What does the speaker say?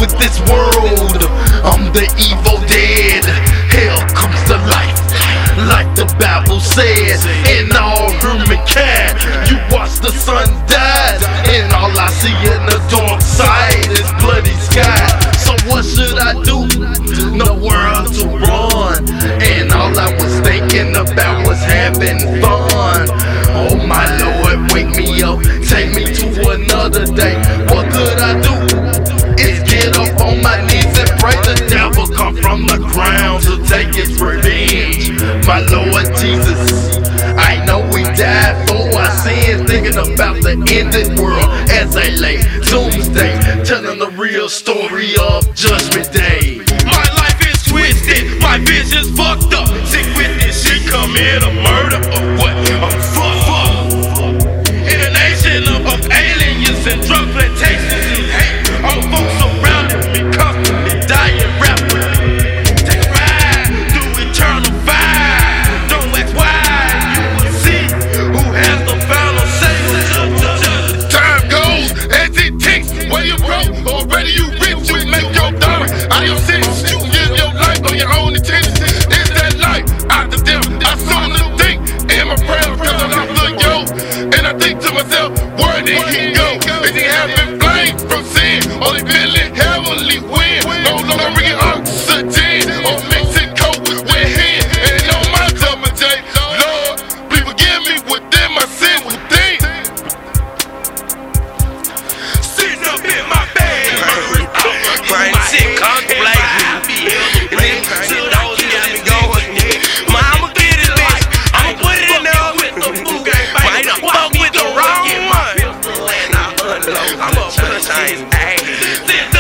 with this world. I'm the evil dead. Hell comes to life, like the Bible says. In all humankind, you watch the sun dies, and all I see in the dark side is bloody sky. So what should I do? Nowhere to run, and all I was thinking about was having fun. Oh my Lord, wake me up, take me to another day. What could I do? It's get up on my knees and pray the devil come from the ground to take his revenge. My Lord Jesus, I know we died for our sins, thinking about the ended world as they lay doomsday, telling the real story of Judgment Day. My life is twisted, my vision's fucked up. Sick with this shit, commit a murder or what? I'm fucked. In a nation of aliens and drug plantations and hate, all folks surrounding me, constantly dying rapidly. Take a ride through eternal fire. Don't ask why, you will see who has the final say. Time goes as it ticks. Where you broke, already you rich. You make your dollar out of your sins. You live your life on your own intentions. Is that life out the devil? I solely think in my prayer because I love the yo. And I think to myself, where did he go? Is he having flame from sin? Or he feeling heavenly wind? No longer bringing oxygen or mixing coke with hand. And on my judgment day, Lord, please forgive me within my sin within. Sitting up in my bed, Grind sick, contemplating. I'ma get it, bitch. I'ma put it in there. Might have fuck with the wrong one. I'ma put it in.